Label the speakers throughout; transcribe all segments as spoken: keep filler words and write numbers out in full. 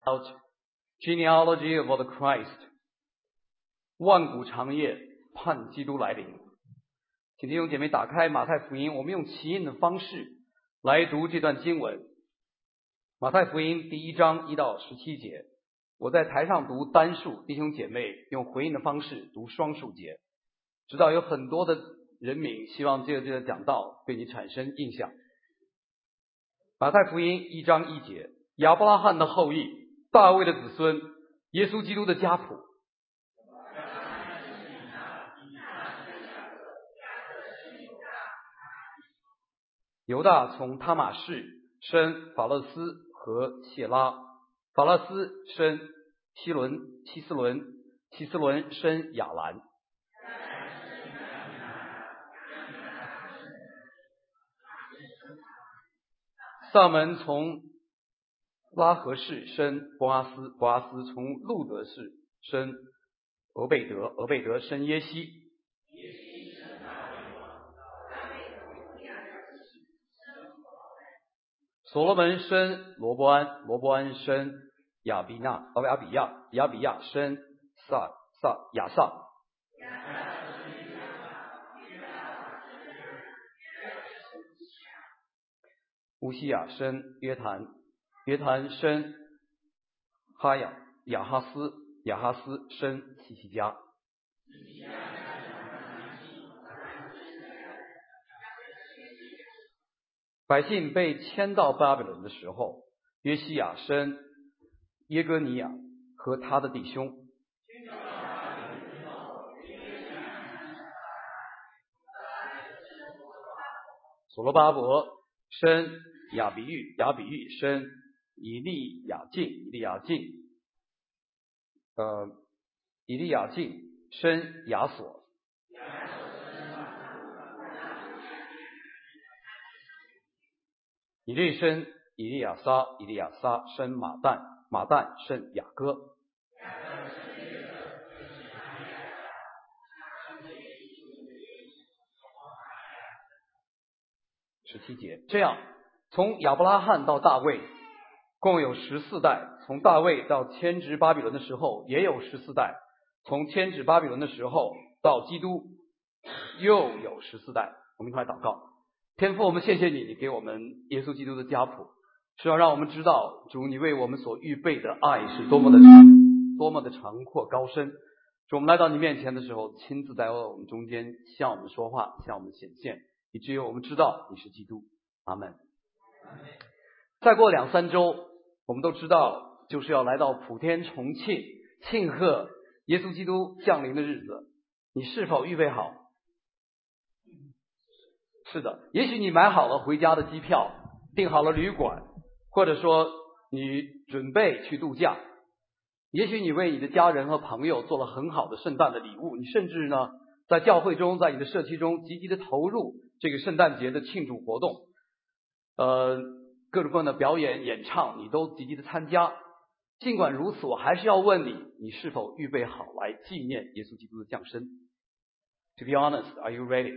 Speaker 1: about genealogy of the Christ， 万古长夜盼基督来临。请弟兄姐妹打开马太福音，我们用起印的方式来读这段经文。马太福音第一章一到十七节，我在台上读单数，弟兄姐妹用回应的方式读双数节。知道有很多的人民希望借着这个讲道对你产生印象。马太福音一章一节，亚伯拉罕的后裔，大卫的子孙，耶稣基督的家谱。犹大从他玛士生法勒斯和谢拉，法勒斯生希伦希斯伦，希斯伦生亚兰。萨门从拉合氏生波阿斯，波阿斯从路德氏生俄贝德，俄贝德生耶西。所罗门生罗伯安，罗伯安生亚比纳，哦亚比亚，亚比亚生撒撒亚撒。乌西亚生约坛，约坛生哈亚亚哈斯，亚哈斯生希西家。百姓被迁到巴比伦的时候，约西亚生耶哥尼亚和他的弟兄。所罗巴伯生亚比喻，亚比喻生以利亚敬，以利亚敬，呃，以利亚敬生亚索。以利生以利亚撒，以利亚撒生马旦，马旦生雅各。十七节，这样从亚伯拉罕到大卫共有十四代，从大卫到迁至巴比伦的时候也有十四代，从迁至巴比伦的时候到基督又有十四代。我们一块祷告。天父，我们谢谢你，你给我们耶稣基督的家谱，是要让我们知道主你为我们所预备的爱是多么的长，多么的长阔高深。主，我们来到你面前的时候，亲自在我们中间向我们说话，向我们显现，以至于我们知道你是基督。阿们。再过两三周，我们都知道就是要来到普天重庆，庆贺耶稣基督降临的日子。你是否预备好？是的，也许你买好了回家的机票，订好了旅馆，或者说你准备去度假。也许你为你的家人和朋友做了很好的圣诞的礼物，你甚至呢在教会中，在你的社区中积极的投入这个圣诞节的庆祝活动，呃，各种各样的表演演唱你都积极的参加。尽管如此，我还是要问你，你是否预备好来纪念耶稣基督的降生？ To be honest, are you ready?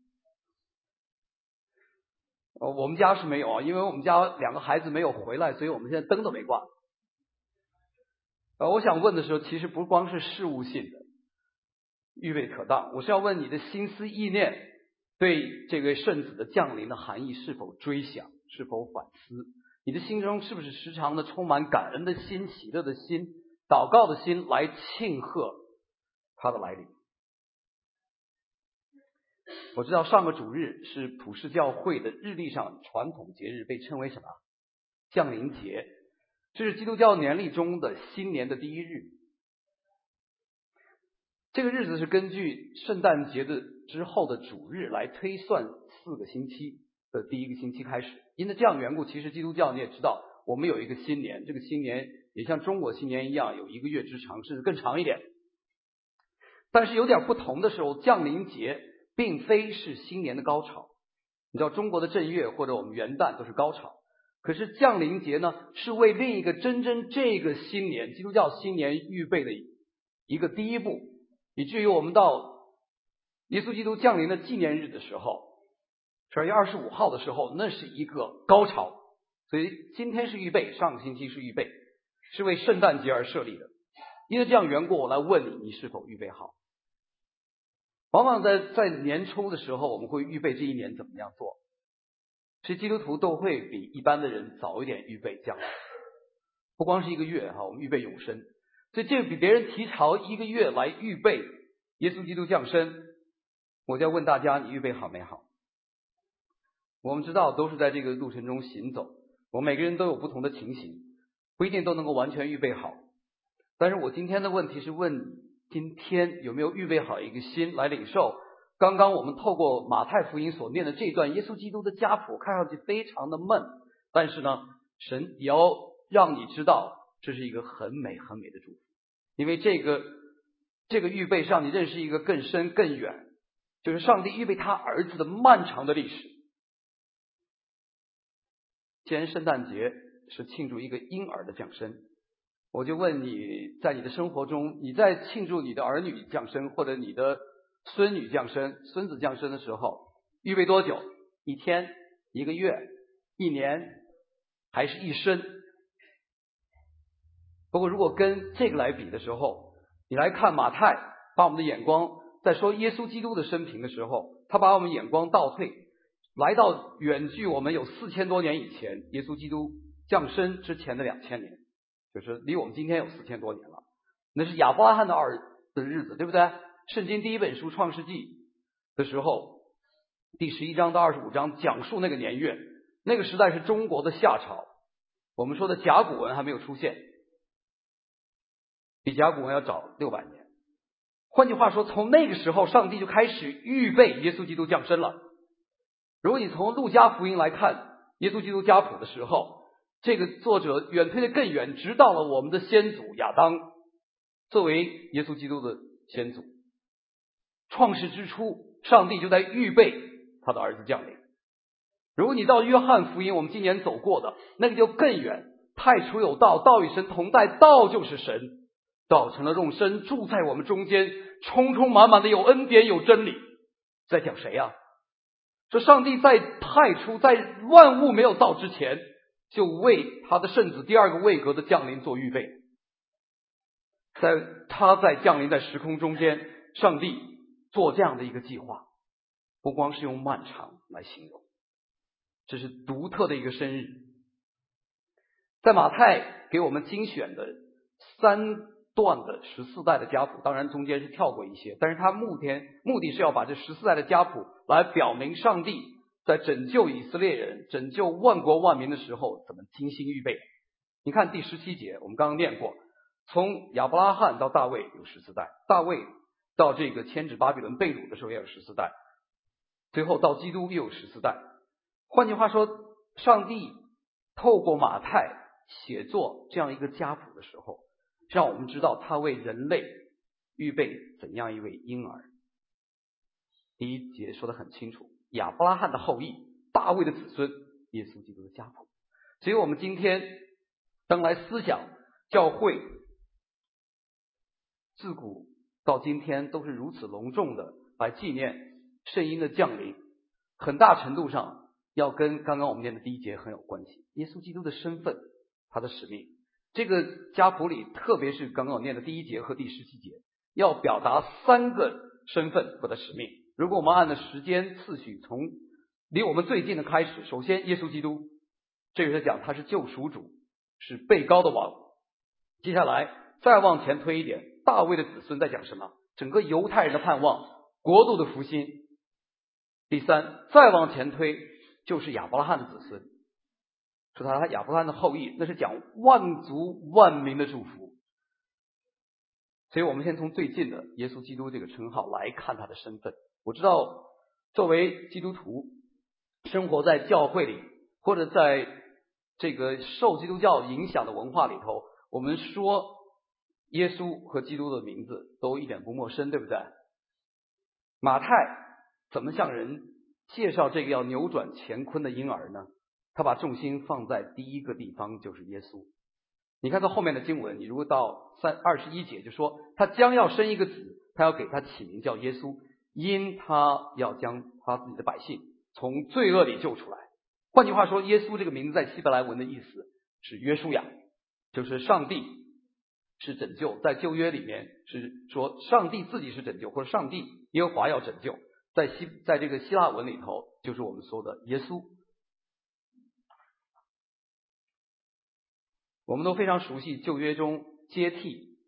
Speaker 1: 呃，我们家是没有啊，因为我们家两个孩子没有回来，所以我们现在灯都没挂。呃，我想问的时候，其实不光是事务性的预备可当，我是要问你的心思意念对这个圣子的降临的含义是否追想，是否反思？你的心中是不是时常的充满感恩的心、喜乐的心、祷告的心来庆贺他的来临？我知道上个主日是普世教会的日历上传统节日，被称为什么？降临节。这是基督教年历中的新年的第一日。这个日子是根据圣诞节的之后的主日来推算四个星期的第一个星期开始。因为这样的缘故，其实基督教你也知道，我们有一个新年，这个新年也像中国新年一样有一个月之长，甚至更长一点。但是有点不同的时候，降临节并非是新年的高潮。你知道中国的正月或者我们元旦都是高潮，可是降临节呢，是为另一个真正这个新年基督教新年预备的一个第一步，以至于我们到耶稣基督降临的纪念日的时候，十二月二十五号的时候，那是一个高潮。所以今天是预备，上个星期是预备， 是为圣诞节而设立的。因为这样缘故，我来问你，你是否预备好？往往在在年初的时候，我们会预备这一年怎么样做。其实基督徒都会比一般的人早一点预备将来，不光是一个月哈，我们预备永生，所以这个比别人提早一个月来预备耶稣基督降生。我就要问大家，你预备好没好？我们知道都是在这个路程中行走，我们每个人都有不同的情形，不一定都能够完全预备好。但是我今天的问题是问你，今天有没有预备好一个心来领受刚刚我们透过马太福音所念的这段耶稣基督的家谱，看上去非常的闷，但是呢，神也要让你知道这是一个很美很美的祝福。因为这个这个预备让你认识一个更深更远，就是上帝预备他儿子的漫长的历史。既然圣诞节是庆祝一个婴儿的降生，我就问你，在你的生活中，你在庆祝你的儿女降生或者你的孙女降生、孙子降生的时候，预备多久？一天、一个月、一年，还是一生？不过如果跟这个来比的时候，你来看马太，把我们的眼光在说耶稣基督的生平的时候，他把我们眼光倒退，来到远距我们有四千多年以前，耶稣基督降生之前的两千年，就是离我们今天有四千多年了。那是亚伯拉罕的儿的日子，对不对？圣经第一本书创世纪的时候，第十一章到二十五章讲述那个年月，那个时代是中国的夏朝，我们说的甲骨文还没有出现，比甲骨文要早六百年。换句话说，从那个时候上帝就开始预备耶稣基督降生了。如果你从路加福音来看耶稣基督家谱的时候，这个作者远推的更远，直到了我们的先祖亚当作为耶稣基督的先祖。创世之初，上帝就在预备他的儿子降临。如果你到约翰福音，我们今年走过的那个就更远，太初有道，道与神同在，道就是神，道成了肉身，住在我们中间，充充满满的有恩典有真理。在讲谁啊？说上帝在太初，在万物没有造之前，就为他的圣子第二个位格的降临做预备。在他在降临在时空中间，上帝做这样的一个计划，不光是用漫长来形容，这是独特的一个生日。在马太给我们精选的三段的十四代的家谱，当然中间是跳过一些，但是他目前目的是要把这十四代的家谱来表明上帝在拯救以色列人、拯救万国万民的时候怎么精心预备。你看第十七节，我们刚刚念过，从亚伯拉罕到大卫有十四代，大卫到这个牵制巴比伦被掳的时候也有十四代，最后到基督又有十四代。换句话说，上帝透过马太写作这样一个家谱的时候，让我们知道他为人类预备怎样一位婴儿。第一节说得很清楚，亚伯拉罕的后裔，大卫的子孙，耶稣基督的家谱。所以我们今天当来思想教会自古到今天都是如此隆重的来纪念圣婴的降临，很大程度上要跟刚刚我们念的第一节很有关系。耶稣基督的身份，他的使命，这个家谱里特别是刚刚我念的第一节和第十七节，要表达三个身份和的使命。如果我们按的时间次序从离我们最近的开始，首先耶稣基督，这个是讲他是救赎主，是被膏的王。接下来再往前推一点，大卫的子孙在讲什么？整个犹太人的盼望，国度的复兴。第三，再往前推就是亚伯拉罕的子孙，说他亚伯拉罕的后裔，那是讲万族万民的祝福。所以我们先从最近的耶稣基督这个称号来看他的身份。我知道作为基督徒生活在教会里，或者在这个受基督教影响的文化里头，我们说耶稣和基督的名字都一点不陌生，对不对？马太怎么向人介绍这个要扭转乾坤的婴儿呢？他把重心放在第一个地方，就是耶稣。你看到后面的经文，你如果到三二十一节就说他将要生一个子，他要给他起名叫耶稣，因他要将他自己的百姓从罪恶里救出来。换句话说，耶稣这个名字在希伯来文的意思是约书亚， 就是上帝是拯救，在旧约里面是说上帝自己是拯救，或者上帝耶和华要拯救。在希在这个希腊文里头，就是我们说的耶稣。我们都非常熟悉旧约中接替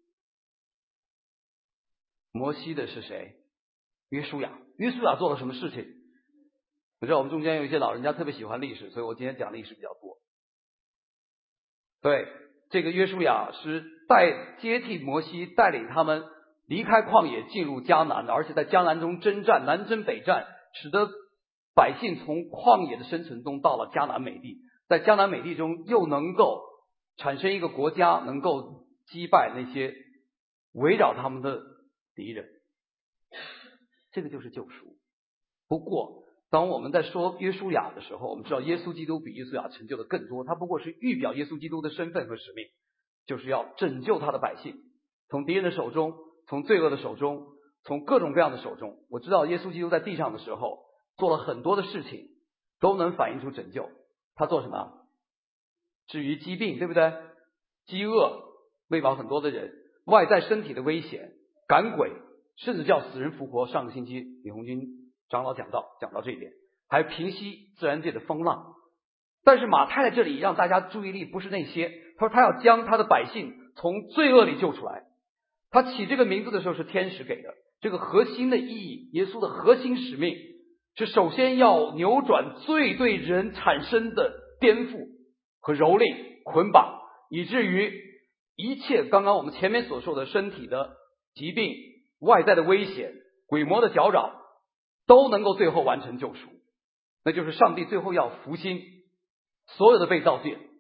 Speaker 1: 摩西的是谁？约书亚。约书亚做了什么事情？我知道我们中间有一些老人家特别喜欢历史，所以我今天讲历史比较多。对，这个约书亚是带接替摩西，带领他们离开旷野进入迦南的，而且在迦南中征战，南征北战，使得百姓从旷野的生存中到了迦南美地，在迦南美地中又能够产生一个国家，能够击败那些围绕他们的敌人。这个就是救赎。不过当我们在说约书亚的时候，我们知道耶稣基督比约书亚成就的更多，他不过是预表耶稣基督的身份和使命，就是要拯救他的百姓，从敌人的手中，从罪恶的手中，从各种各样的手中。我知道耶稣基督在地上的时候做了很多的事情，都能反映出拯救。他做什么？至于疾病，对不对？饥饿喂饱很多的人，外在身体的危险，赶鬼，甚至叫死人复活。上个星期李红军长老讲到讲到这一点，还平息自然界的风浪。但是马太在这里让大家注意力不是那些，他说他要将他的百姓从罪恶里救出来。他起这个名字的时候是天使给的，这个核心的意义，耶稣的核心使命是首先要扭转罪对人产生的颠覆和蹂躏捆绑，以至于一切刚刚我们前面所说的身体的疾病、外在的危险、鬼魔的搅扰，都能够最后完成救赎。那就是上帝最后要复兴所有的被造界。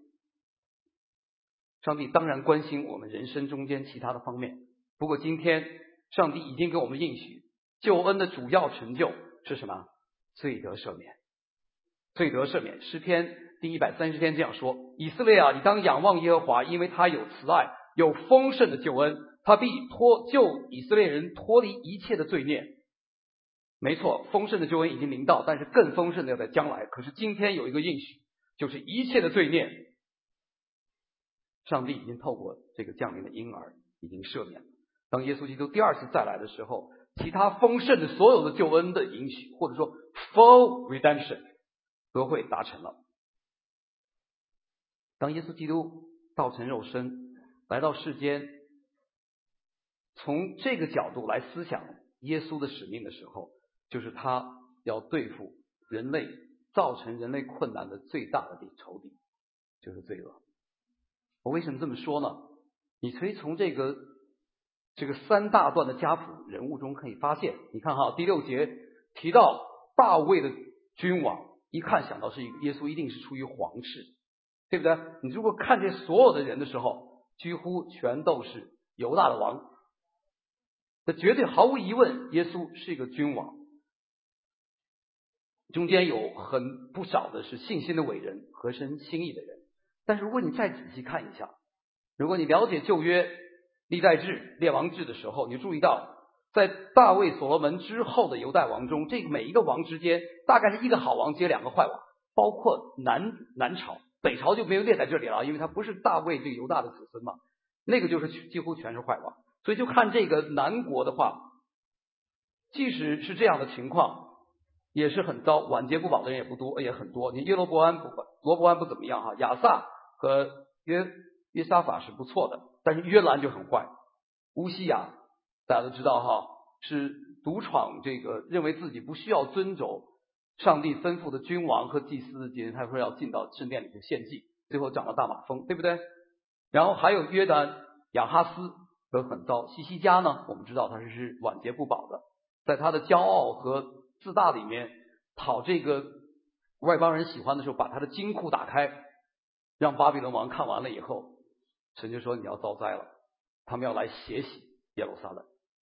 Speaker 1: 上帝当然关心我们人生中间其他的方面，不过今天上帝已经给我们应许，救恩的主要成就是什么？罪得赦免。罪得赦免。诗篇第一百三十篇这样说：以色列啊，你当仰望耶和华，因为他有慈爱，有丰盛的救恩，他必脱救以色列人脱离一切的罪孽。没错，丰盛的救恩已经临到，但是更丰盛的要在将来。可是今天有一个应许，就是一切的罪孽，上帝已经透过这个降临的婴儿已经赦免了。当耶稣基督第二次再来的时候，其他丰盛的所有的救恩的应许，或者说 full redemption 都会达成了。当耶稣基督道成肉身来到世间，从这个角度来思想耶稣的使命的时候，就是他要对付人类造成人类困难的最大的仇敌，就是罪恶。我为什么这么说呢？你可以从这个这个三大段的家谱人物中可以发现，你看哈，第六节提到大卫的君王，一看想到是耶稣一定是出于皇室，对不对？你如果看这所有的人的时候，几乎全都是犹大的王，那绝对毫无疑问耶稣是一个君王。中间有很不少的是信心的伟人，合神心意的人。但是如果你再仔细看一下，如果你了解旧约历代志、列王志的时候，你注意到在大卫所罗门之后的犹大王中，这个每一个王之间大概是一个好王接两个坏王，包括南南朝，北朝就没有列在这里了，因为他不是大卫这个犹大的子孙嘛，那个就是几乎全是坏王。所以就看这个南国的话，即使是这样的情况也是很糟，晚节不保的人也不多，也很多。你约罗伯安不罗伯安不怎么样哈，亚撒和约约沙法是不错的，但是约兰就很坏。乌西雅大家都知道哈，是独闯这个，认为自己不需要遵守上帝吩咐的君王和祭司的节，他说要进到圣殿里去献祭，最后长了大马蜂，对不对？然后还有约丹、亚哈斯都很糟。西西家呢，我们知道他是晚节不保的，在他的骄傲和自大里面讨这个外邦人喜欢的时候，把他的金库打开，让巴比伦王看完了以后，神就说你要遭灾了，他们要来血洗耶路撒冷。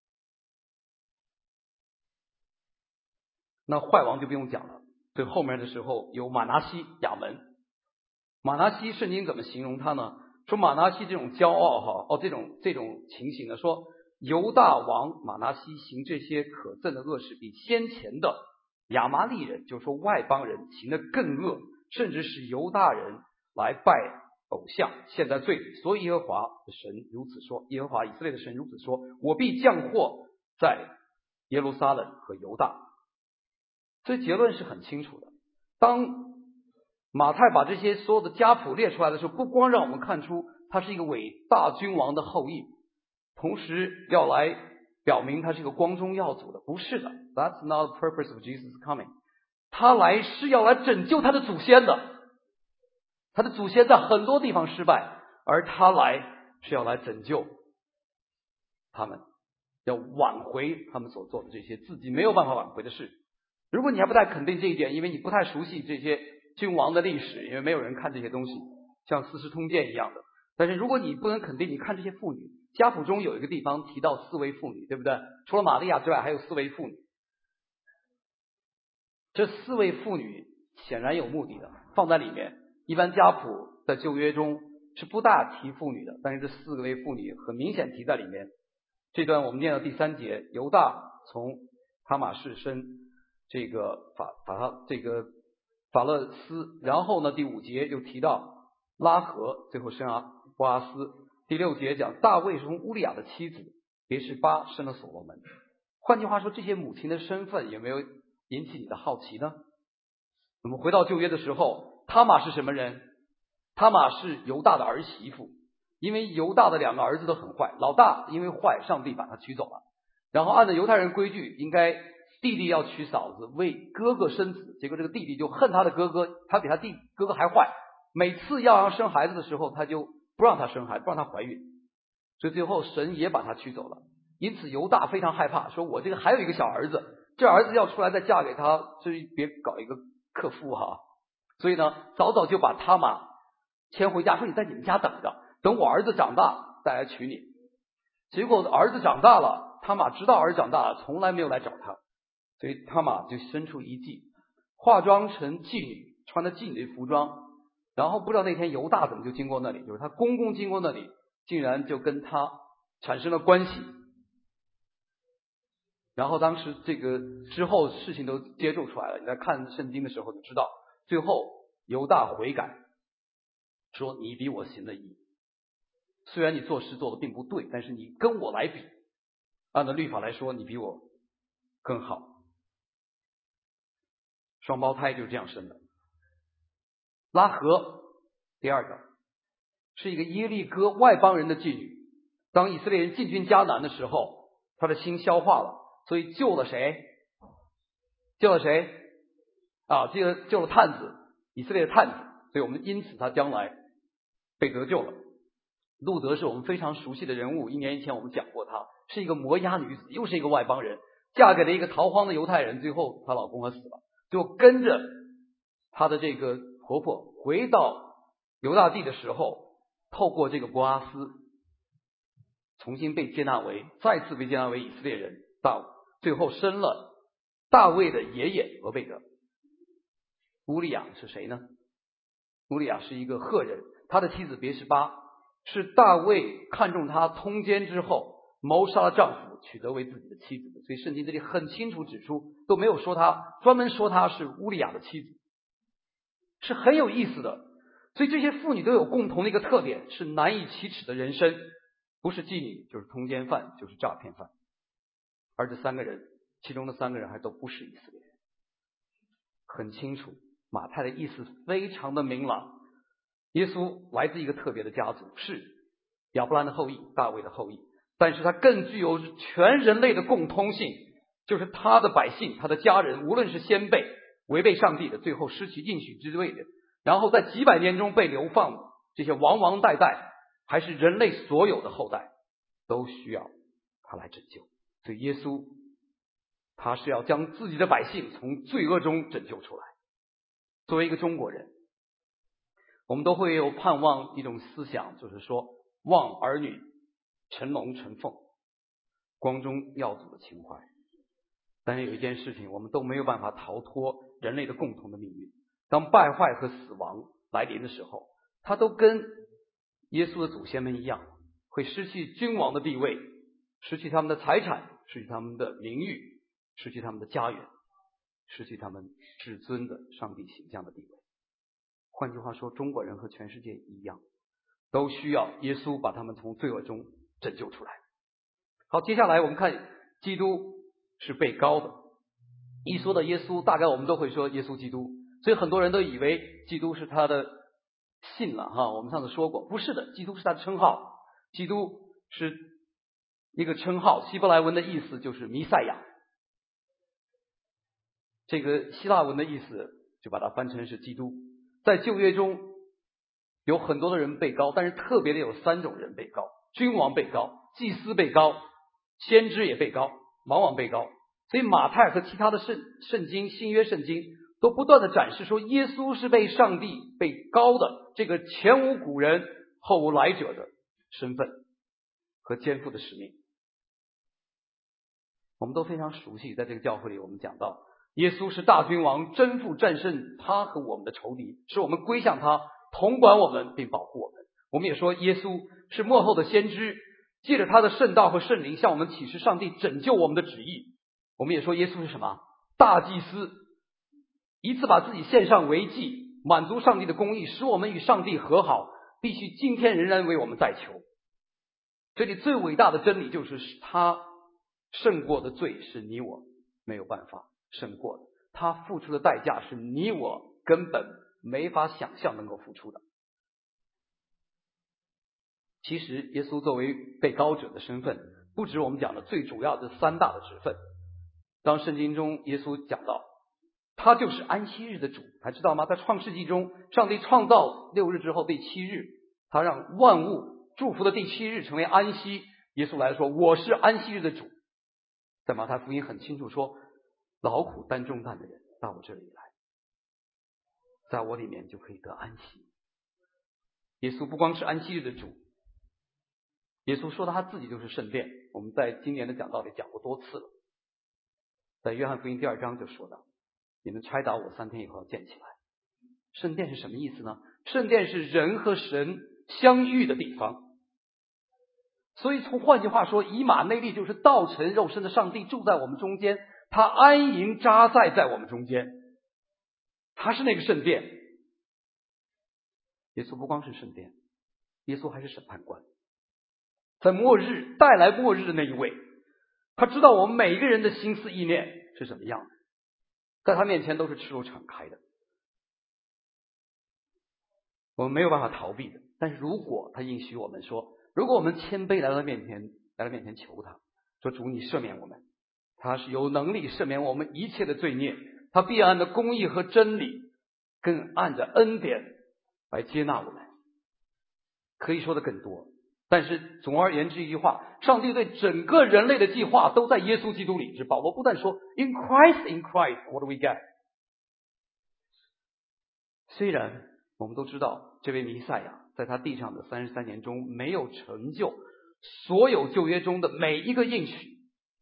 Speaker 1: 那坏王就不用讲了，最后面的时候有马拿西、亚门。马拿西圣经怎么形容他呢？说马拿西这种骄傲哈，哦这种这种情形呢，说犹大王马拿西行这些可憎的恶事，比先前的亚玛力人，就是说外邦人行的更恶，甚至是犹大人来拜偶像，陷在罪里。所以耶和华的神如此说，耶和华以色列的神如此说，我必降祸在耶路撒冷和犹大。这结论是很清楚的。当马太把这些所有的家谱列出来的时候，不光让我们看出他是一个伟大君王的后裔，同时要来表明他是一个光宗耀祖的。不是的， That's not the purpose of Jesus coming。 他来是要来拯救他的祖先的。他的祖先在很多地方失败，而他来是要来拯救他们，要挽回他们所做的这些自己没有办法挽回的事。如果你还不太肯定这一点，因为你不太熟悉这些君王的历史，因为没有人看这些东西，像四世通鉴一样的。但是如果你不能肯定，你看这些妇女，家谱中有一个地方提到四位妇女，对不对？除了玛利亚之外还有四位妇女。这四位妇女显然有目的的，放在里面。一般家谱在旧约中是不大提妇女的，但是这四位妇女很明显提在里面。这段我们念到第三节，犹大从他玛士生这个法法他这个法勒斯，然后呢第五节又提到拉合，最后生啊波阿斯。第六节讲大卫是从乌利亚的妻子别是巴生了所罗门。换句话说，这些母亲的身份有没有引起你的好奇呢？我们回到旧约的时候，他玛是什么人？他玛是犹大的儿媳妇。因为犹大的两个儿子都很坏，老大因为坏，上帝把他娶走了。然后按照犹太人规矩，应该弟弟要娶嫂子为哥哥生子，结果这个弟弟就恨他的哥哥，他比他弟哥哥还坏，每次要让生孩子的时候，他就不让他生孩子，不让他怀孕，所以最后神也把他娶走了。因此犹大非常害怕，说我这个还有一个小儿子，这儿子要出来再嫁给他，所以别搞一个克夫哈。所以呢，早早就把他玛牵回家，说你在你们家等着，等我儿子长大再来娶你。结果儿子长大了，他玛知道儿子长大了，从来没有来找他，所以他玛就生出一计，化妆成妓女，穿着妓女的服装，然后不知道那天犹大怎么就经过那里，就是他公公经过那里，竟然就跟他产生了关系。然后当时这个之后事情都揭露出来了，你在看圣经的时候就知道，最后犹大悔改，说你比我行的义，虽然你做事做的并不对，但是你跟我来比，按照律法来说你比我更好。双胞胎就是这样生的。拉合第二个是一个耶利哥外邦人的妓女，当以色列人进军迦南的时候，他的心消化了，所以救了谁？救了谁啊？救了救了探子，以色列的探子，所以我们因此他将来被得救了。路德是我们非常熟悉的人物，一年以前我们讲过他，是一个摩押女子，又是一个外邦人，嫁给了一个逃荒的犹太人，最后她老公还死了，最后跟着她的这个婆婆回到犹大地的时候，透过这个波阿斯重新被接纳为再次被接纳为以色列人，到最后生了大卫的爷爷俄贝德。乌利亚是谁呢？乌利亚是一个赫人，他的妻子别是巴是大卫看中他通奸之后谋杀了丈夫，取得为自己的妻子的，所以圣经这里很清楚指出，都没有说他专门说他是乌利亚的妻子，是很有意思的。所以这些妇女都有共同的一个特点，是难以启齿的人生，不是妓女就是通奸犯就是诈骗犯，而这三个人其中的三个人还都不是以色列人。很清楚，马太的意思非常的明朗，耶稣来自一个特别的家族，是亚伯兰的后裔，大卫的后裔，但是他更具有全人类的共通性，就是他的百姓，他的家人，无论是先辈违背上帝的，最后失去应许之位的，然后在几百年中被流放的这些王王代代，还是人类所有的后代，都需要他来拯救。所以耶稣他是要将自己的百姓从罪恶中拯救出来。作为一个中国人，我们都会有盼望一种思想，就是说望儿女成龙成凤，光宗耀祖的情怀。但是有一件事情我们都没有办法逃脱人类的共同的命运，当败坏和死亡来临的时候，他都跟耶稣的祖先们一样，会失去君王的地位，失去他们的财产，失去他们的名誉，失去他们的家园，失去他们至尊的上帝形象的地位。换句话说，中国人和全世界一样， 都需要耶稣把他们从罪恶中拯救出来。好，接下来我们看基督是被膏的。一说到耶稣，大概我们都会说耶稣基督，所以很多人都以为基督是他的姓了哈。我们上次说过，不是的，基督是他的称号。基督是一个称号，希伯来文的意思就是弥赛亚，这个希腊文的意思就把它翻成是基督。在旧约中有很多的人被膏，但是特别的有三种人被膏：君王被膏，祭司被膏，先知也被膏，往往被膏。所以马太和其他的圣圣经新约圣经都不断的展示说，耶稣是被上帝被膏的这个前无古人后无来者的身份和肩负的使命。我们都非常熟悉，在这个教会里我们讲到耶稣是大君王，征服战胜他和我们的仇敌，使我们归向他，统管我们并保护我们。我们也说耶稣是末后的先知，借着他的圣道和圣灵向我们启示上帝拯救我们的旨意。我们也说耶稣是什么？大祭司，一次把自己献上为祭，满足上帝的公义，使我们与上帝和好，必须今天仍然为我们在求。这里最伟大的真理就是他胜过的罪是你我没有办法胜过的，他付出的代价是你我根本没法想象能够付出的。其实耶稣作为被膏者的身份，不止我们讲的最主要的三大的职分。当圣经中耶稣讲到他就是安息日的主，还知道吗？在创世纪中，上帝创造六日之后，第七日他让万物祝福的第七日成为安息。耶稣来说，我是安息日的主。在马太福音很清楚说，劳苦担重担的人到我这里来，在我里面就可以得安息。耶稣不光是安息日的主，耶稣说他自己就是圣殿，我们在今年的讲道里讲过多次了。在约翰福音第二章就说到，你们拆倒我三天以后要建起来。圣殿是什么意思呢？圣殿是人和神相遇的地方。所以从换句话说，以马内利就是道成肉身的上帝住在我们中间，他安营扎寨在我们中间，他是那个圣殿。耶稣不光是圣殿，耶稣还是审判官，在末日带来末日的那一位，他知道我们每一个人的心思意念是什么样的，在他面前都是赤裸敞开的，我们没有办法逃避的。但是如果他应许我们说，如果我们谦卑来到面前，来到面前求他，说主你赦免我们，他是有能力赦免我们一切的罪孽，他必按着公义和真理，更按着恩典来接纳我们。可以说的更多，但是总而言之一句话，上帝对整个人类的计划都在耶稣基督里。是保罗不断说 In Christ, in Christ, what do we get？ 虽然我们都知道这位弥赛亚在他地上的三十三年中没有成就所有旧约中的每一个应许，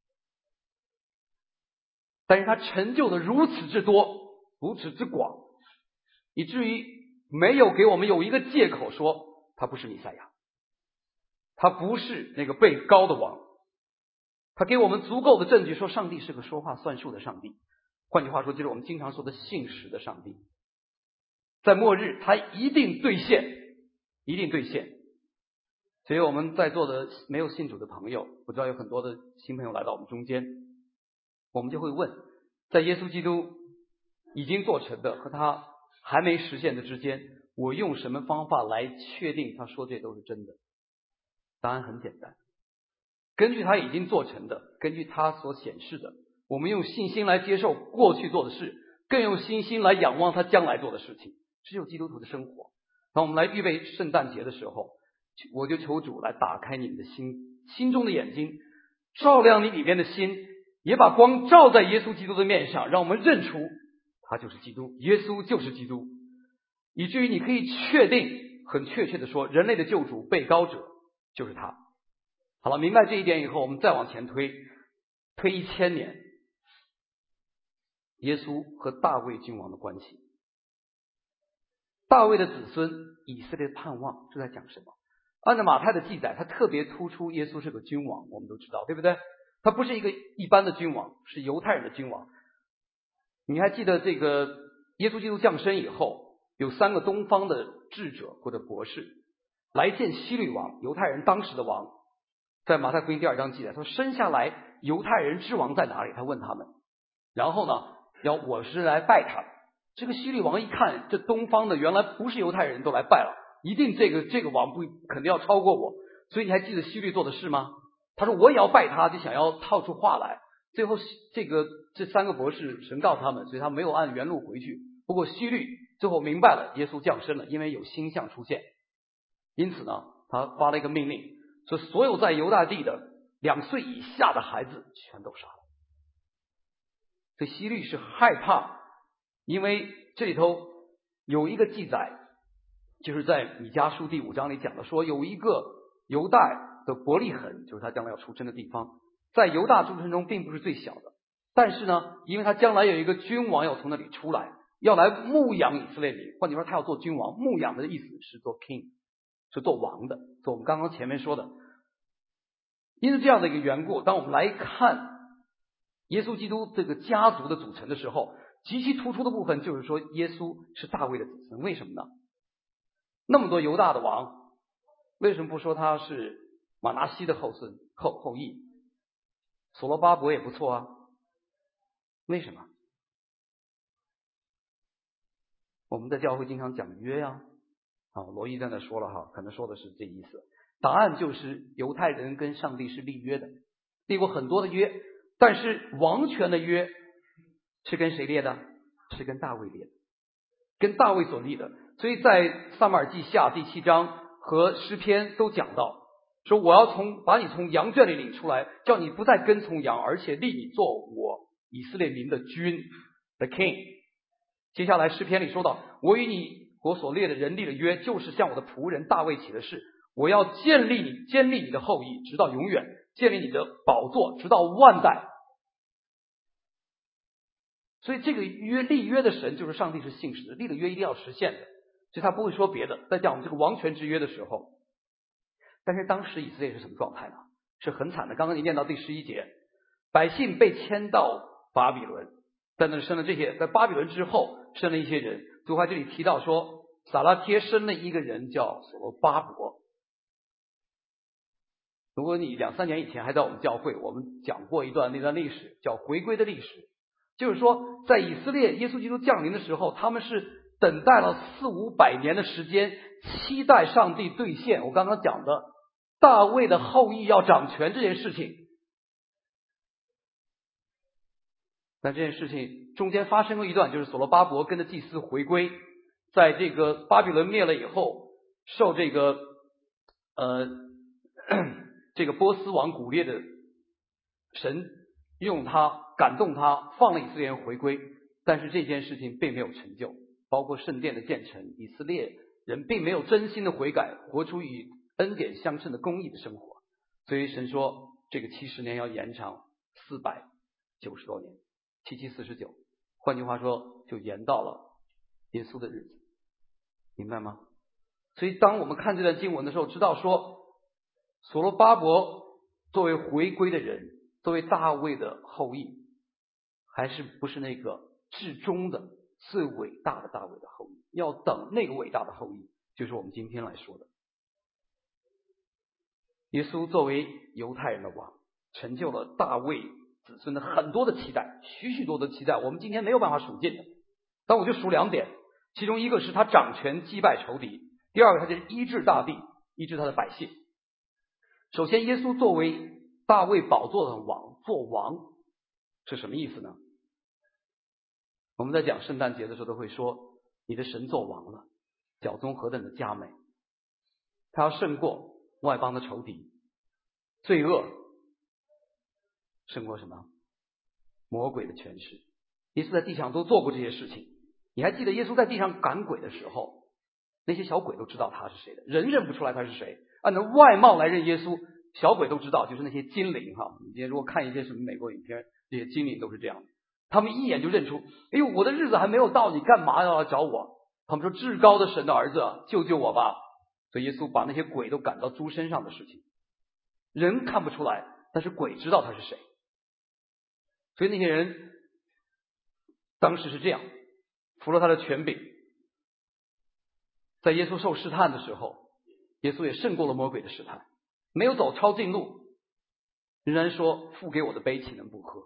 Speaker 1: 但是他成就的如此之多，如此之广，以至于没有给我们有一个借口说他不是弥赛亚，他不是那个被膏的王。他给我们足够的证据说上帝是个说话算数的上帝，换句话说就是我们经常说的信实的上帝。在末日他一定兑现，一定兑现。所以我们在座的没有信主的朋友，我知道有很多的新朋友来到我们中间，我们就会问，在耶稣基督已经做成的和他还没实现的之间，我用什么方法来确定他说这都是真的？答案很简单，根据他已经做成的，根据他所显示的，我们用信心来接受过去做的事，更用信心来仰望他将来做的事情。这就是基督徒的生活。当我们来预备圣诞节的时候，我就求主来打开你们的心心中的眼睛，照亮你里面的心，也把光照在耶稣基督的面上，让我们认出他就是基督，耶稣就是基督，以至于你可以确定很确切的说，人类的救主被膏者就是他。好了，明白这一点以后，我们再往前推推一千年，耶稣和大卫君王的关系。大卫的子孙，以色列的盼望，这在讲什么？按照马太的记载，他特别突出耶稣是个君王，我们都知道，对不对？他不是一个一般的君王，是犹太人的君王。你还记得这个耶稣基督降生以后，有三个东方的智者或者博士， 来见希律王，犹太人当时的王，在马太福音第二章记载说，生下来犹太人之王在哪里？他问他们，然后呢，要我是来拜他的。这个希律王一看，这东方的原来不是犹太人都来拜了，一定这个这个王不肯定要超过我，所以你还记得希律做的事吗？他说我也要拜他，就想要套出话来。最后这个这三个博士神告他们，所以他没有按原路回去。不过希律最后明白了耶稣降生了，因为有星象出现，因此呢，他发了一个命令，说所有在犹大地的两岁以下的孩子全都杀了。所以希律是害怕，因为这里头有一个记载，就是在米迦书第五章里讲的，说有一个犹大的伯利恒，就是他将来要出生的地方，在犹大诸城中并不是最小的，但是呢，因为他将来有一个君王要从那里出来，要来牧养以色列民，换句话说他要做君王，牧养的意思是做 king， 是做王的，是我们刚刚前面说的。因为这样的一个缘故，当我们来看耶稣基督这个家族的组成的时候，极其突出的部分就是说耶稣是大卫的子孙。为什么呢？那么多犹大的王，为什么不说他是马拿西的后孙后后裔？所罗巴伯也不错啊，为什么？我们在教会经常讲约呀、啊，啊，罗伊在那说了哈，可能说的是这意思。答案就是犹太人跟上帝是立约的，立过很多的约，但是王权的约是跟谁立的？是跟大卫立的，跟大卫所立的。所以在撒母耳记下第七章和诗篇都讲到，说我要从把你从羊圈里领出来，叫你不再跟从羊，而且立你做我以色列民的君 the king。 接下来诗篇里说到，我与你我所列的人立的约，就是向我的仆人大卫起的誓，我要建立你建立你的后裔直到永远，建立你的宝座直到万代。所以这个约立约的神就是上帝，是信实的，立的约一定要实现的，所以他不会说别的。在讲我们这个王权之约的时候，但是当时以色列是什么状态呢？是很惨的。刚刚你念到第十一节，百姓被迁到巴比伦，在那生了这些，在巴比伦之后生了一些人。就在这里提到说，撒拉帖生了一个人叫所罗巴伯。如果你两三年以前还在我们教会，我们讲过一段那段历史，叫回归的历史。就是说在以色列耶稣基督降临的时候，他们是等待了四五百年的时间，期待上帝兑现我刚刚讲的大卫的后裔要掌权这件事情。但这件事情中间发生过一段，就是所罗巴伯跟着祭司回归，在这个巴比伦灭了以后，受这个呃这个波斯王古列的神用他感动他，放了以色列人回归，但是这件事情并没有成就，包括圣殿的建成，以色列人并没有真心的悔改，活出与恩典相称的公义的生活。所以神说这个七十年要延长四百九十多年，七七四十九，换句话说就延到了耶稣的日子，明白吗？所以当我们看这段经文的时候，知道说所罗巴伯作为回归的人，作为大卫的后裔，还是不是那个至终的最伟大的大卫的后裔，要等那个伟大的后裔，就是我们今天来说的耶稣。作为犹太人的王，成就了大卫子孙的很多的期待，许许多多的期待，我们今天没有办法数尽的。但我就数两点，其中一个是他掌权击败仇敌，第二个他就是医治大地，医治他的百姓。首先耶稣作为大卫宝座的王，做王是什么意思呢？我们在讲圣诞节的时候都会说，你的神做王了，脚中何等的佳美，他要胜过外邦的仇敌，罪恶胜过什么？魔鬼的权势。耶稣在地上都做过这些事情。你还记得耶稣在地上赶鬼的时候，那些小鬼都知道他是谁的，人认不出来他是谁，按照外貌来认耶稣，小鬼都知道，就是那些精灵哈。你今天如果看一些什么美国影片，这些精灵都是这样的，他们一眼就认出，哎呦，我的日子还没有到，你干嘛要来找我？他们说至高的神的儿子，救救我吧。所以耶稣把那些鬼都赶到猪身上的事情，人看不出来，但是鬼知道他是谁。所以那些人当时是这样服了他的权柄。在耶稣受试探的时候， 耶稣也胜过了魔鬼的试探，没有走抄近路，仍然说父给我的杯岂能不喝。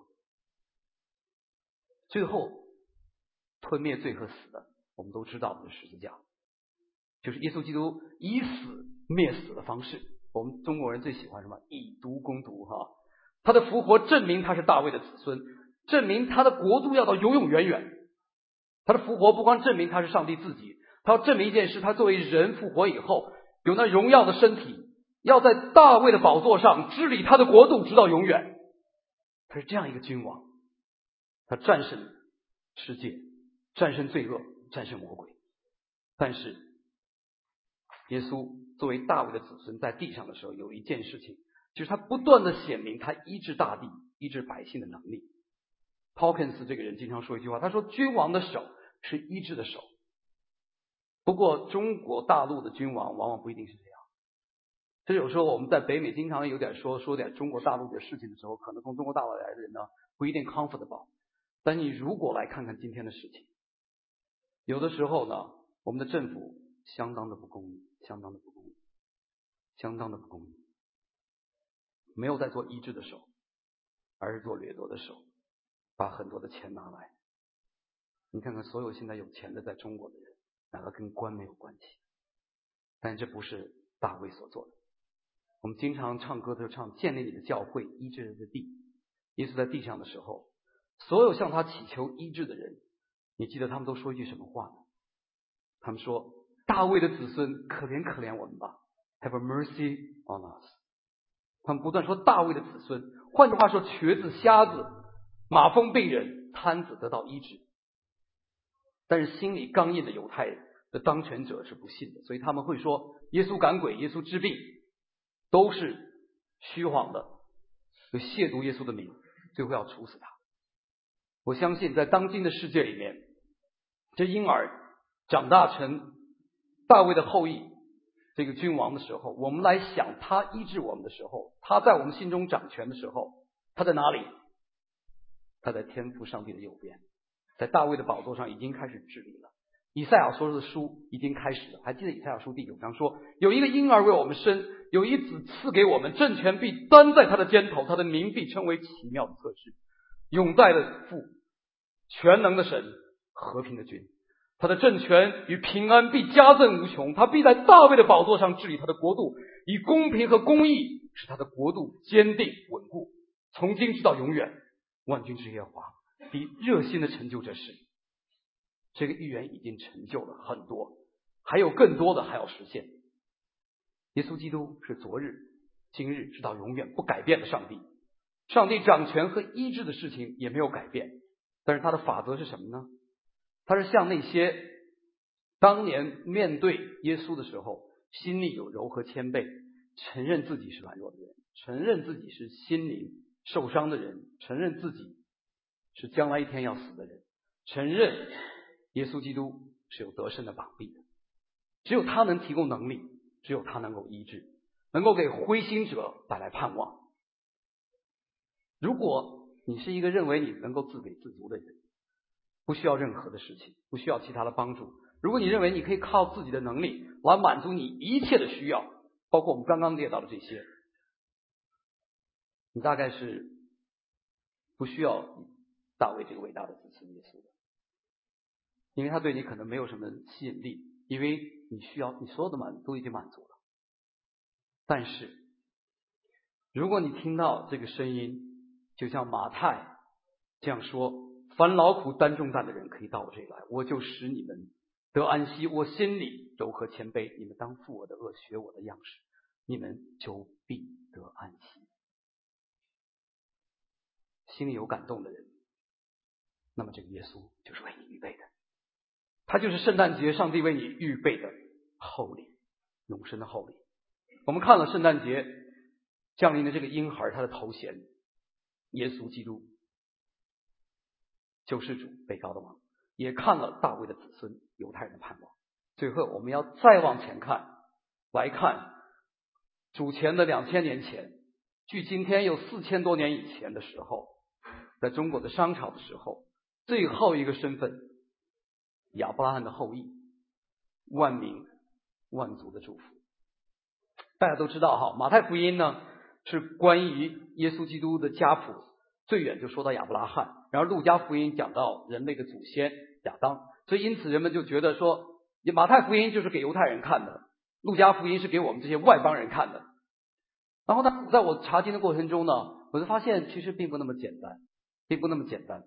Speaker 1: 最后吞灭罪和死的，我们都知道的十字架，就是耶稣基督以死灭死的方式。我们中国人最喜欢什么？以毒攻毒哈。他的复活证明他是大卫的子孙，证明他的国度要到永永远远。他的复活不光证明他是上帝自己，他要证明一件事，他作为人复活以后有那荣耀的身体，要在大卫的宝座上治理他的国度直到永远。他是这样一个君王，他战胜世界，战胜罪恶，战胜魔鬼。但是耶稣作为大卫的子孙在地上的时候，有一件事情，就是他不断的显明他医治大地医治百姓的能力。 Hawkins 这个人经常说一句话，他说君王的手是医治的手。不过中国大陆的君王往往不一定是这样。这有时候我们在北美经常有点说说点中国大陆的事情的时候，可能从中国大陆来的人呢不一定 comfortable。但你如果来看看今天的事情，有的时候呢，我们的政府相当的不公义，相当的不公义，相当的不公义，没有在做医治的手，而是做掠夺的手，把很多的钱拿来。你看看所有现在有钱的在中国的人，哪个跟官没有关系？但这不是大卫所做的。我们经常唱歌的时候唱建立你的教会，医治人的地。耶稣在地上的时候，所有向他祈求医治的人，你记得他们都说一句什么话呢？他们说大卫的子孙，可怜可怜我们吧， Have a mercy on us。 他们不断说大卫的子孙，换句话说，瘸子、瞎子、马蜂病人、瘫子得到医治。但是心里刚硬的犹太的当权者是不信的，所以他们会说耶稣赶鬼、耶稣治病都是虚谎的，就亵渎耶稣的名，最后要处死他。我相信在当今的世界里面，这婴儿长大成大卫的后裔这个君王的时候，我们来想他医治我们的时候，他在我们心中掌权的时候，他在哪里？他在天父上帝的右边，在大卫的宝座上已经开始治理了。以赛亚说的书已经开始了，还记得以赛亚书第九章说，有一个婴儿为我们生，有一子赐给我们，政权必担在他的肩头，他的名必称为奇妙的策士，永在的父，全能的神，和平的君。他的政权与平安必加增无穷，他必在大卫的宝座上治理他的国度，以公平和公义使他的国度坚定稳固，从今直到永远。万军之耶和华必热心的成就这事。这个预言已经成就了很多，还有更多的还要实现。耶稣基督是昨日今日直到永远不改变的上帝，上帝掌权和医治的事情也没有改变。但是他的法则是什么呢？他是像那些当年面对耶稣的时候心里有柔和谦卑，承认自己是软弱的人，承认自己是心灵受伤的人，承认自己是将来一天要死的人，承认耶稣基督是有得胜的膀臂的。只有他能提供能力，只有他能够医治，能够给灰心者带来盼望。如果你是一个认为你能够自给自足的人，不需要任何的事情，不需要其他的帮助，如果你认为你可以靠自己的能力来满足你一切的需要，包括我们刚刚列到的这些，你大概是不需要大卫这个伟大的子孙耶稣的，因为他对你可能没有什么吸引力，因为你需要你所有的满都已经满足了。但是如果你听到这个声音，就像马太这样说，凡劳苦担重担的人可以到我这里来，我就使你们得安息。我心里柔和谦卑，你们当负我的恶，学我的样式，你们就必得安息。心里有感动的人，那么这个耶稣就是为你预备的，他就是圣诞节上帝为你预备的厚礼，永生的厚礼。我们看了圣诞节降临的这个婴孩，他的头衔耶稣基督，救世主，被膏的王，也看了大卫的子孙，犹太人的盼望。最后我们要再往前看，来看主前的两千年前，距今天有四千多年以前的时候，在中国的商朝的时候，最后一个身份，亚伯拉罕的后裔，万民万族的祝福。 大家都知道哈，马太福音呢是关于耶稣基督的家谱，最远就说到亚伯拉罕，然后路加福音讲到人类的祖先亚当，所以因此人们就觉得说，马太福音就是给犹太人看的，路加福音是给我们这些外邦人看的。然后呢，在我查经的过程中呢，我就发现其实并不那么简单，并不那么简单。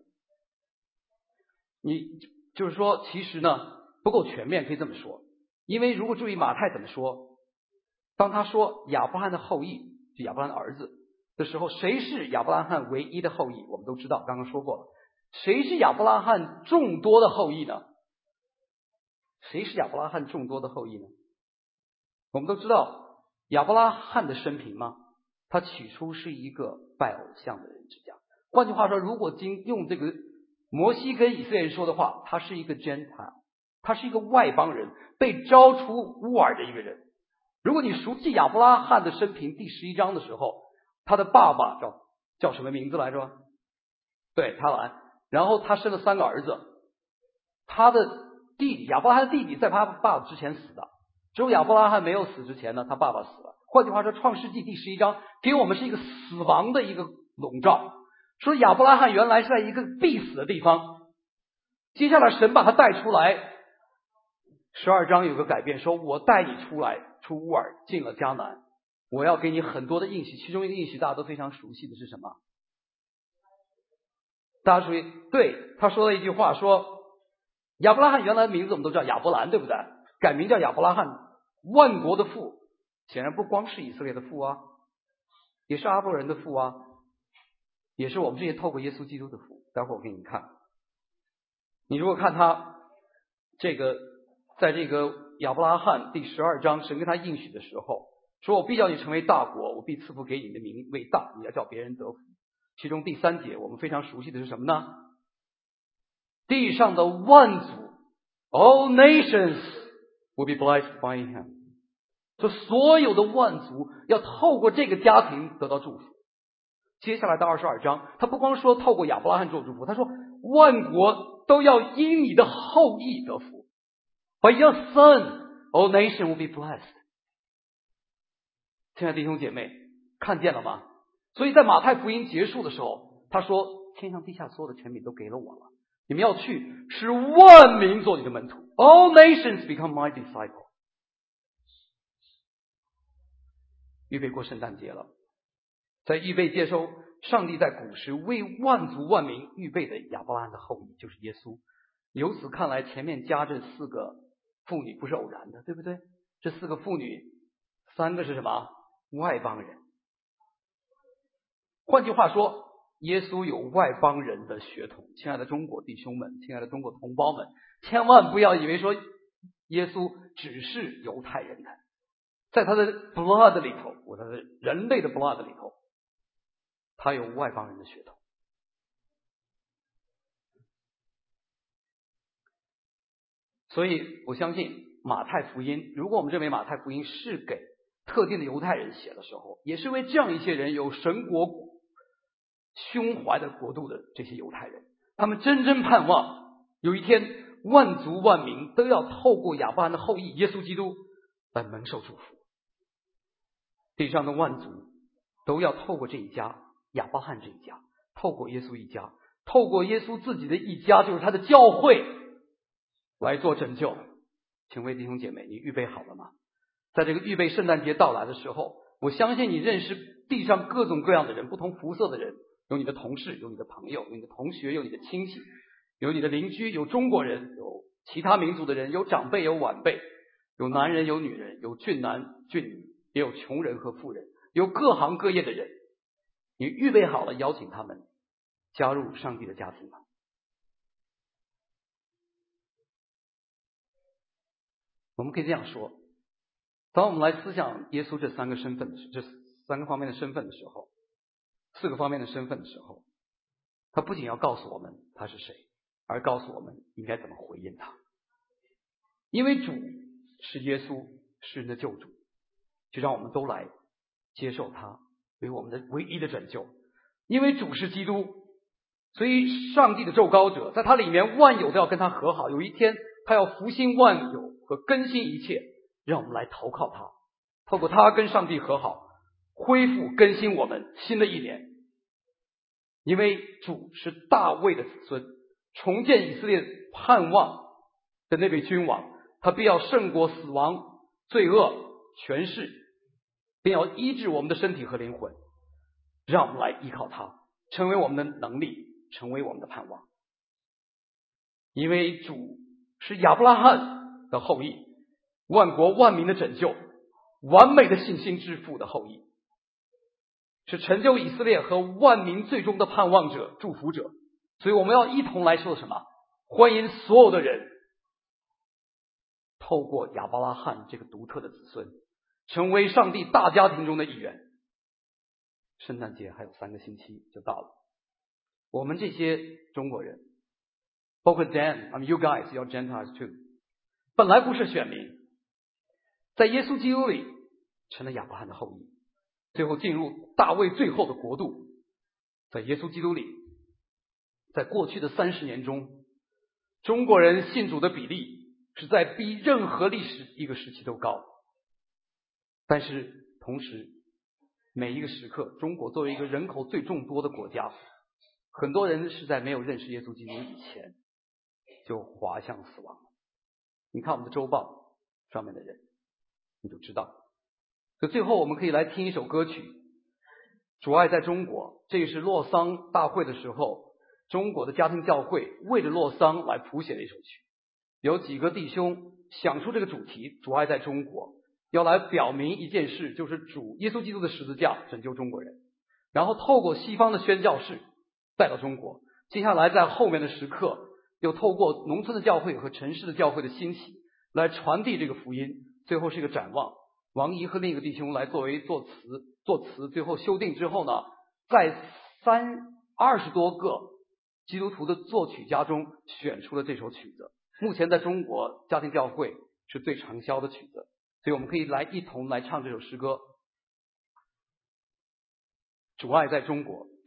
Speaker 1: 你就是说，其实呢不够全面，可以这么说。因为如果注意马太怎么说，当他说亚伯拉罕的后裔，就亚伯拉罕的儿子的时候，谁是亚伯拉罕唯一的后裔？我们都知道，刚刚说过了。谁是亚伯拉罕众多的后裔呢？谁是亚伯拉罕众多的后裔呢？我们都知道亚伯拉罕的生平吗？他起初是一个拜偶像的人之家。换句话说，如果经用这个摩西跟以色列人说的话，他是一个 Gentile， 他是一个外邦人，被招出乌尔的一个人。如果你熟悉亚伯拉罕的生平第十一章的时候，他的爸爸叫叫什么名字来着？对，他兰。然后他生了三个儿子，他的弟弟亚伯拉罕的弟弟在他爸爸之前死的，只有亚伯拉罕没有死之前呢，他爸爸死了。换句话说，创世纪第十一章给我们是一个死亡的一个笼罩，说亚伯拉罕原来是在一个必死的地方，接下来神把他带出来。十二章有个改变，说我带你出来，出乌尔，进了迦南，我要给你很多的应许，其中一个应许大家都非常熟悉的是什么？大家属于对他说了一句话，说亚伯拉罕原来的名字我们都知道亚伯兰，对不对？改名叫亚伯拉罕，万国的父，显然不光是以色列的父啊，也是阿伯人的父啊，也是我们这些透过耶稣基督的父。待会儿我给你看，你如果看他这个在这个亚伯拉罕第十二章，神跟他应许的时候，说我必叫你成为大国，我必赐福给你的名为大，你要叫别人得福。其中第三节我们非常熟悉的是什么呢？地上的万族 All nations will be blessed by him， 说所有的万族要透过这个家庭得到祝福。接下来到二十二章，他不光说透过亚伯拉罕做祝福，他说万国都要因你的后裔得福。By your son all nations will be blessed。 亲爱的弟兄姐妹，看见了吗？所以在马太福音结束的时候，他说天上地下所有的权柄都给了我了，你们要去使万民做你的门徒。 All nations become my disciple。 预备过圣诞节了，在预备接收上帝在古时为万族万民预备的亚伯拉罕的后裔，就是耶稣。由此看来，前面加这四个妇女不是偶然的，对不对？这四个妇女，三个是什么？外邦人。换句话说，耶稣有外邦人的血统。亲爱的中国弟兄们，亲爱的中国同胞们，千万不要以为说耶稣只是犹太人的，在他的 blood 里头，我的人类的 blood 里头，他有外邦人的血统。所以我相信马太福音，如果我们认为马太福音是给特定的犹太人写的时候，也是为这样一些人有神国胸怀的国度的这些犹太人，他们真正盼望有一天万族万民都要透过亚伯拉罕的后裔耶稣基督来蒙受祝福。地上的万族都要透过这一家亚伯拉罕这一家，透过耶稣一家，透过耶稣自己的一家，就是他的教会来做拯救。请问弟兄姐妹，你预备好了吗？在这个预备圣诞节到来的时候，我相信你认识地上各种各样的人，不同肤色的人，有你的同事，有你的朋友，有你的同学，有你的亲戚，有你的邻居，有中国人，有其他民族的人，有长辈有晚辈，有男人有女人，有俊男俊女，也有穷人和富人，有各行各业的人。你预备好了邀请他们加入上帝的家庭吗？我们可以这样说，当我们来思想耶稣这三个身份的这三个方面的身份的时候，四个方面的身份的时候，他不仅要告诉我们他是谁，而告诉我们应该怎么回应他。因为主是耶稣，是人的救主，就让我们都来接受他为我们的唯一的拯救。因为主是基督，所以上帝的受膏者，在他里面万有都要跟他和好，有一天他要复兴万有和更新一切，让我们来投靠他， 透过他跟上帝和好，恢复更新我们新的一年。因为主是大卫的子孙，重建以色列盼望的那位君王，他必要胜过死亡、罪恶、权势，并要医治我们的身体和灵魂。让我们来依靠他，成为我们的能力，成为我们的盼望。因为主是亚伯拉罕的后裔，万国万民的拯救，完美的信心之父的后裔，是成就以色列和万民最终的盼望者、祝福者。所以我们要一同来说什么？欢迎所有的人透过亚伯拉罕这个独特的子孙，成为上帝大家庭中的一员。圣诞节还有三个星期就到了，我们这些中国人，包括 Dan, I mean you guys, you're Gentiles too, 本来不是选民，在耶稣基督里成了亚伯拉罕的后裔，最后进入大卫最后的国度。在耶稣基督里，在过去的三十年中，中国人信主的比例是在比任何历史一个时期都高。但是同时每一个时刻，中国作为一个人口最众多的国家，很多人是在没有认识耶稣基督以前就滑向死亡。你看我们的周报上面的人，你就知道。所以最后我们可以来听一首歌曲，主爱在中国。这也是洛桑大会的时候，中国的家庭教会为着洛桑来谱写的一首曲。有几个弟兄想出这个主题，主爱在中国，要来表明一件事，就是主耶稣基督的十字架拯救中国人，然后透过西方的宣教士带到中国。接下来在后面的时刻，又透过农村的教会和城市的教会的兴起来传递这个福音。最后是一个展望，王怡和另一个弟兄来作为作词作词最后修订之后呢，在三二十多个基督徒的作曲家中选出了这首曲子。目前在中国家庭教会是最畅销的曲子，所以我们可以来一同来唱这首诗歌。主爱在中国。